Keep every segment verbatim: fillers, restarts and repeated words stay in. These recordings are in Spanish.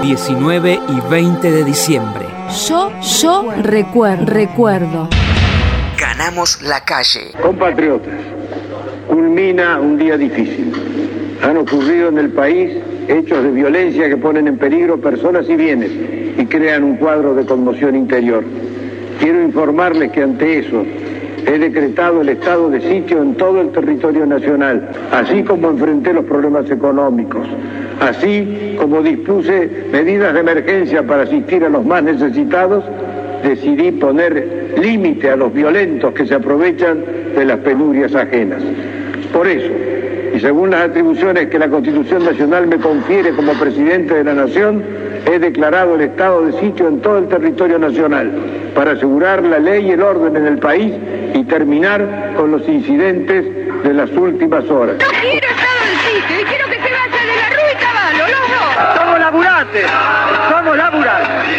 diecinueve y veinte de diciembre. Yo, yo recuerdo, recuerdo. Ganamos la calle. Compatriotas, culmina un día difícil. Han ocurrido en el país hechos de violencia que ponen en peligro personas y bienes y crean un cuadro de conmoción interior. Quiero informarles que ante eso he decretado el estado de sitio en todo el territorio nacional, así como enfrenté los problemas económicos, así como dispuse medidas de emergencia para asistir a los más necesitados, decidí poner límite a los violentos que se aprovechan de las penurias ajenas. Por eso, y según las atribuciones que la Constitución Nacional me confiere como presidente de la Nación, he declarado el estado de sitio en todo el territorio nacional para asegurar la ley y el orden en el país y terminar con los incidentes de las últimas horas. No quiero estado de sitio y quiero que se vaya de la Rúa y Cavallo, los dos. Somos laburantes, somos laburantes.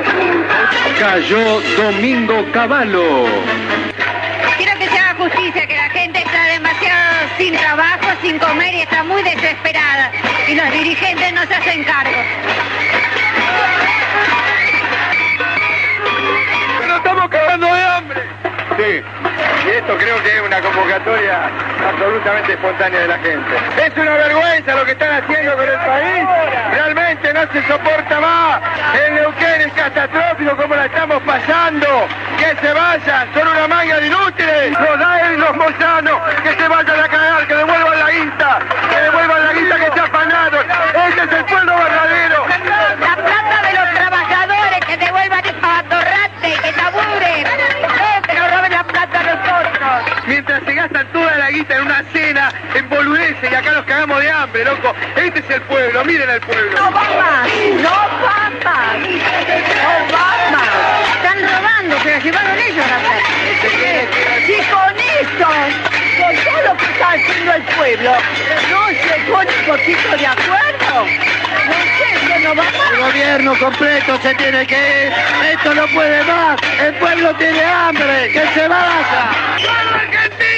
Cayó Domingo Cavallo. Quiero que se haga justicia, que la gente está demasiado sin trabajo, sin comer y está muy desesperada. Y los dirigentes no se hacen cargo. ¡Nos estamos cagando de hambre! Sí, y esto creo que es una convocatoria absolutamente espontánea de la gente. Es una vergüenza lo que están haciendo con el país. Realmente no se soporta más. El Neuquén es catastrófico como la estamos pasando. Que se vayan, son una manga de inútiles. Los da los moyanos, que se vayan a cagar, que devuelvan la guita, que devuelvan la guita que se afanaron. Ese es el pueblo verdadero. La plata de los trabajadores, que devuelvan a Torrante, que laburen. Eh, que nos roben la plata a nosotros. Mientras se gastan toda la guita en una cena, en boludeces y acá nos cagamos de hambre, loco. Este es el pueblo, miren al pueblo. No va más, no va más, no va más. Están robando, se la llevaron ellos la plata. Si con eso, con todo lo que está haciendo el pueblo, no se pone un poquito de acuerdo, no sé, que no va más. El gobierno completo se tiene que ir. Esto no puede más. El pueblo tiene hambre. ¡Que se vaya! ¡Vamos, Argentina!